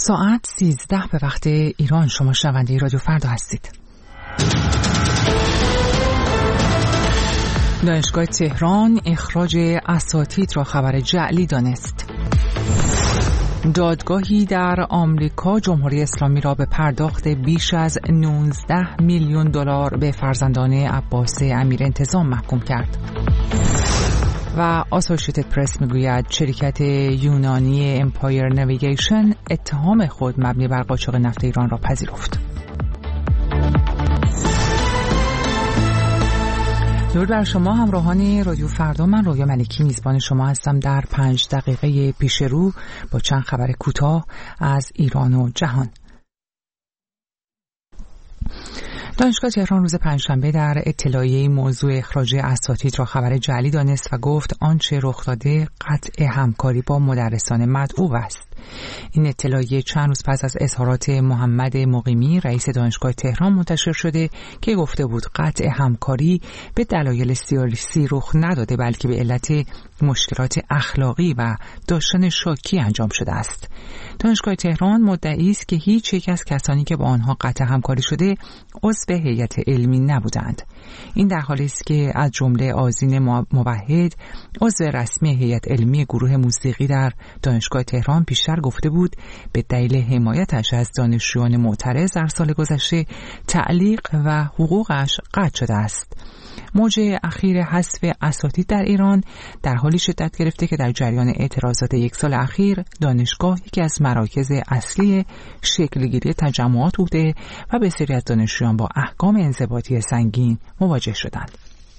ساعت 13 به وقت ایران. شما شنونده رادیو فردا هستید. دانشگاه تهران اخراج اساتید را خبر جعلی دانست. دادگاهی در آمریکا جمهوری اسلامی را به پرداخت بیش از 19 میلیون دلار به فرزندان عباس امیرانتظام محکوم کرد. و آسوشیتد پرس میگوید شرکت یونانی امپایر نویگیشن اتهام خود مبنی بر قاچاق نفت ایران را پذیرفت. درود بر شما همراهان رادیو فردا. من رویا ملکی میزبان شما هستم در 5 دقیقه پیش رو با چند خبر کوتاه از ایران و جهان. دانشگاه تهران روز پنجشنبه در اطلاعیه موضوع اخراج اساتید را خبر جعلی دانست و گفت آنچه رخ داده قطع همکاری با مدرسان مدعو است. این اطلاعیه چند روز پس از اظهارات محمد مقیمی رئیس دانشگاه تهران منتشر شده که گفته بود قطع همکاری به دلایل سیاسی رخ نداده بلکه به علت مشکلات اخلاقی و داشتن شاکی انجام شده است. دانشگاه تهران مدعی است که هیچ یک از کسانی که با آنها قطع همکاری شده عضو هیئت علمی نبودند. این در حالی است که از جمله آذین موحد عضو رسمی هیئت علمی گروه موسیقی در دانشگاه تهران پیشتر گفته بود به دلیل حمایتش از دانشجویان معترض در سال گذشته تعلیق و حقوقش قطع شده است. موج اخیر حذف اساتید در ایران در حالی شدت گرفته که در جریان اعتراضات یک سال اخیر دانشگاه یکی از مراکز اصلی شکلگیری تجمعات بوده و بسیاری از دانشجویان با احکام انضباطی سنگین مواجه شدند.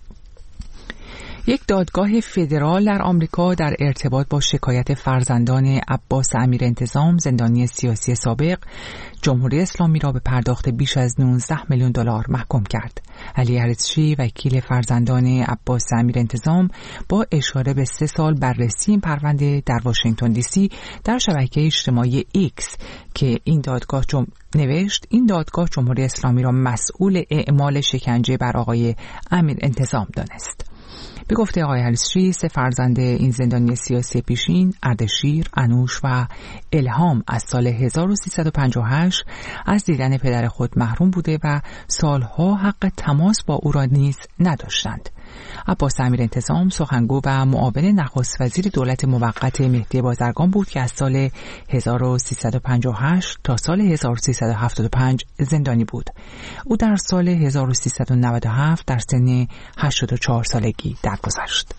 یک دادگاه فدرال در آمریکا در ارتباط با شکایت فرزندان عباس امیرانتظام زندانی سیاسی سابق جمهوری اسلامی را به پرداخت بیش از 19 میلیون دلار محکوم کرد. علی ارزشی وکیل فرزندان عباس امیرانتظام با اشاره به 3 سال بررسی این پرونده در واشنگتن دی سی در شبکه اجتماعی ایکس که این دادگاه نوشت این دادگاه جمهوری اسلامی را مسئول اعمال شکنجه بر آقای امیرانتظام دانست. به گفته آقای ارزشی 3 فرزند این زندانی سیاسی پیشین اردشیر، انوش و الهام از سال 1358 از دیدن پدر خود محروم بوده و سالها حق تماس با او را نیز نداشتند. عباس امیرانتظام سخنگو و معاون نخست وزیر دولت موقت مهدی بازرگان بود که از سال 1358 تا سال 1375 زندانی بود. او در سال 1397 در سن 84 سالگی درگذشت.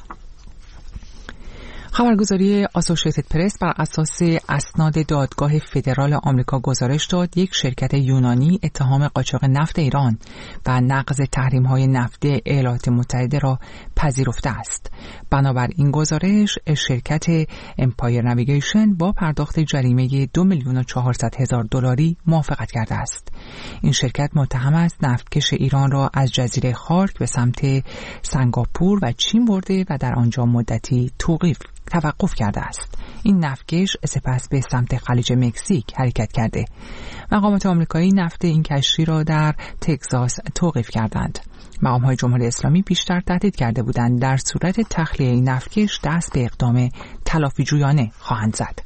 خبرگزاری آسوشیتد پرس بر اساس اسناد دادگاه فدرال آمریکا گزارش داد یک شرکت یونانی اتهام قاچاق نفت ایران و نقض تحریم‌های نفتی ایالات متحده را پذیرفته است. بنابر این گزارش شرکت امپایر نویگیشن با پرداخت جریمه 2,400,000 دلاری موافقت کرده است. این شرکت متهم است نفتکش ایران را از جزیره خارک به سمت سنگاپور و چین برده و در آنجا مدتی توقف کرده است. این نفتکش سپس به سمت خلیج مکزیک حرکت کرده. مقامات آمریکایی نفت این کشتی را در تگزاس توقیف کردند. مقامات جمهوری اسلامی پیشتر تهدید کرده بودند در صورت تخلیه این نفتکش دست به اقدام تلافیجویانه خواهند زد.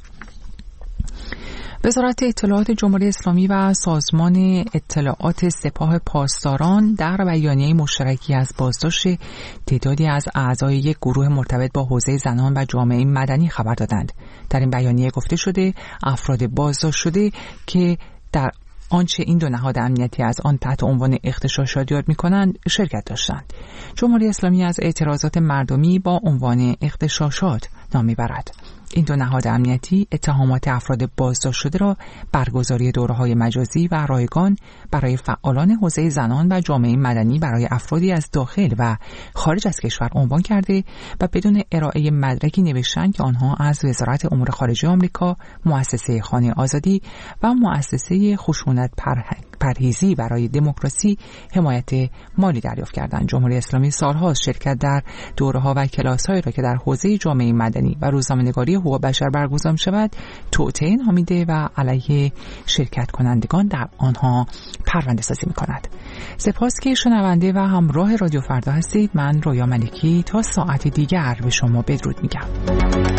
وزارت اطلاعات جمهوری اسلامی و سازمان اطلاعات سپاه پاسداران در بیانیه مشترکی از بازداشت تعدادی از اعضای یک گروه مرتبط با حوزه زنان و جامعه مدنی خبر دادند. در این بیانیه گفته شده افراد بازداشت شده که در آنچه این 2 نهاد امنیتی از آن تحت عنوان اغتشاشات یاد می‌کنند شرکت داشتند. جمهوری اسلامی از اعتراضات مردمی با عنوان اغتشاشات نام می‌برد. این 2 نهاد امنیتی اتهامات افراد بازداشت شده را برگزاری دوره‌های مجازی و رایگان برای فعالان حوزه زنان و جامعه مدنی برای افرادی از داخل و خارج از کشور عنوان کرده و بدون ارائه مدرکی نوشتند که آنها از وزارت امور خارجه آمریکا، مؤسسه خانه آزادی و مؤسسه خشونت پرهیزی برای دموکراسی حمایت مالی دریافت کردند. جمهوری اسلامی سالها شرکت در دوره‌ها و کلاس‌هایی را که در حوزه جامعه مدنی و روزنامه‌نگاری حقوق بشر برگزار می‌شود توطئه نامیده و علیه شرکت کنندگان در آنها پرونده‌سازی می‌کند. سپاس که شنونده و همراه رادیو فردا هستید. من رویا ملکی تا ساعت دیگر به شما بدرود میگم.